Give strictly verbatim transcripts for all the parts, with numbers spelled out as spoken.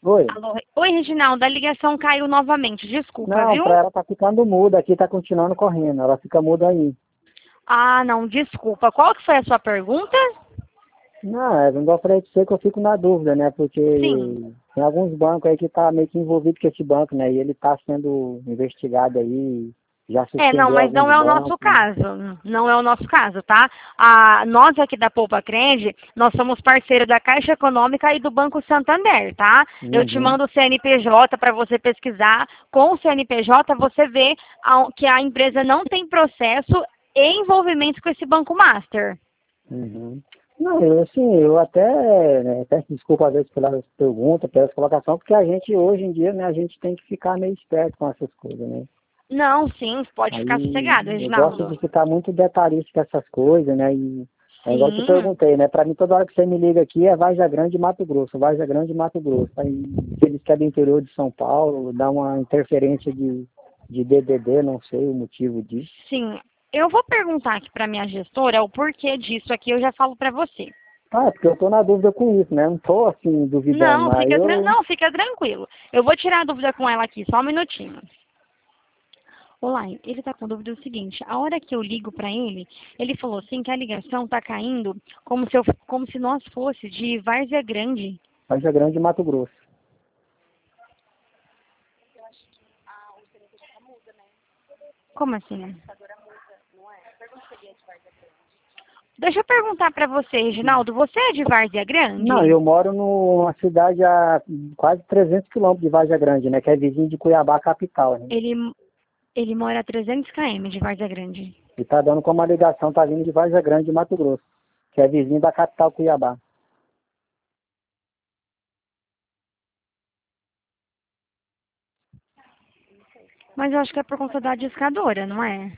Oi. Alô? Oi, Reginaldo, a ligação caiu novamente, desculpa, Não, viu? pra ela tá ficando muda aqui, tá continuando correndo. Ela fica muda aí. Ah, não, desculpa. Qual que foi a sua pergunta? Não, é, igual eu falei pra você que eu fico na dúvida, né? Porque Sim. tem alguns bancos aí que tá meio que envolvido com esse banco, né? E ele tá sendo investigado aí, já É, não, suspendeu mas alguns não é o nosso bancos. caso. Não é o nosso caso, tá? Ah, nós aqui da Poupa Cred, nós somos parceiro da Caixa Econômica e do Banco Santander, tá? Eu te Uhum, mando o C N P J para você pesquisar. Com o C N P J você vê a- que a empresa não tem processo e envolvimento com esse Banco Master. uhum. Não, eu assim, eu até, né, peço desculpa às vezes pela pergunta, pela colocação, porque a gente hoje em dia, né, a gente tem que ficar meio esperto com essas coisas, né? Não, sim, pode ficar Aí sossegado, eu gosto Reginaldo. de ficar muito detalhista com essas coisas, né? E é igual eu te Sim. perguntei, né? Pra mim, toda hora que você me liga aqui é Varja Grande e Mato Grosso, Varja Grande e Mato Grosso. Aí se eles querem do interior de São Paulo, dá uma interferência de, de D D D, não sei o motivo disso. Sim, eu vou perguntar aqui para minha gestora o porquê disso aqui, eu já falo para você. Ah, é porque eu tô na dúvida com isso, né? Não tô assim duvidando, Não, mas fica, tran- eu. não, fica tranquilo. Eu vou tirar a dúvida com ela aqui, só um minutinho. Olá, ele está com dúvida do seguinte, a hora que eu ligo para ele, ele falou assim que a ligação está caindo como se, eu, como se nós fosse de Várzea Grande. Varja Grande e Mato Grosso. Como assim? Deixa eu perguntar para você, Reginaldo, você é de Várzea Não, Grande? eu moro numa cidade a quase trezentos quilômetros de Varja Grande, né? Que é vizinho de Cuiabá, capital, né? Ele, ele mora a trezentos quilômetros de Várzea Grande. E tá dando como a ligação tá vindo de Varja Grande, de Mato Grosso, que é vizinho da capital Cuiabá. Mas eu acho que é por conta da discadora, não é?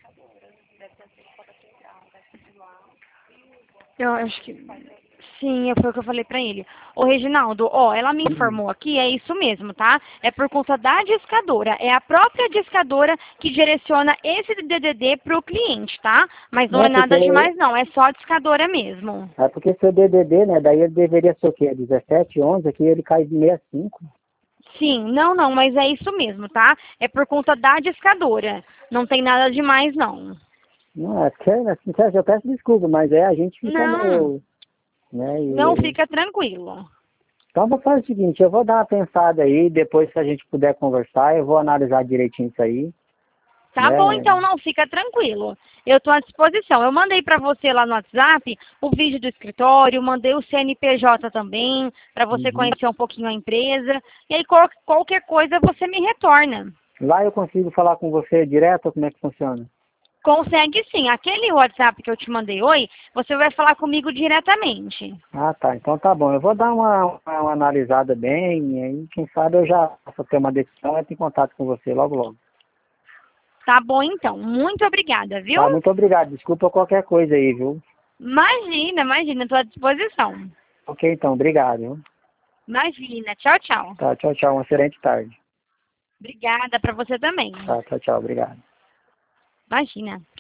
Eu acho que. Sim, foi o que eu falei pra ele. Ô, Reginaldo, ó, ela me Hum. informou aqui, é isso mesmo, tá? É por conta da discadora. É a própria discadora que direciona esse D D D pro cliente, tá? Mas não É é porque, nada demais, não. É só a discadora mesmo. é porque seu D D D, né, daí ele deveria ser o quê? dezessete, onze, aqui ele cai de sessenta e cinco. Sim, não, não, mas é isso mesmo, tá? É por conta da discadora. Não tem nada demais, não. Não, é porque, né, sincero, eu peço desculpa, mas é, a gente fica Não, meio, né, não e... fica tranquilo. Então vou fazer o seguinte, eu vou dar uma pensada aí, depois se a gente puder conversar, eu vou analisar direitinho isso aí, Tá bom, né? então não fica tranquilo. Eu estou à disposição. Eu mandei para você lá no WhatsApp o vídeo do escritório, mandei o C N P J também, para você Uhum. conhecer um pouquinho a empresa. E aí qual- qualquer coisa você me retorna. Lá eu consigo falar com você direto ou como é que funciona? Consegue sim. Aquele WhatsApp que eu te mandei oi, você vai falar comigo diretamente. Ah, tá. Então tá bom. Eu vou dar uma, uma, uma analisada bem, e aí, quem sabe eu já posso ter uma decisão e entro em contato com você logo, logo. Tá bom então. Muito obrigada, viu? Tá, muito obrigado. Desculpa qualquer coisa aí, viu? Imagina, imagina, estou à disposição. Ok, então, obrigado, viu? Imagina. Tchau, tchau. Tá, tchau, tchau. Uma excelente tarde. Obrigada para você também. Tá, tchau, tchau. Obrigado. Imagina.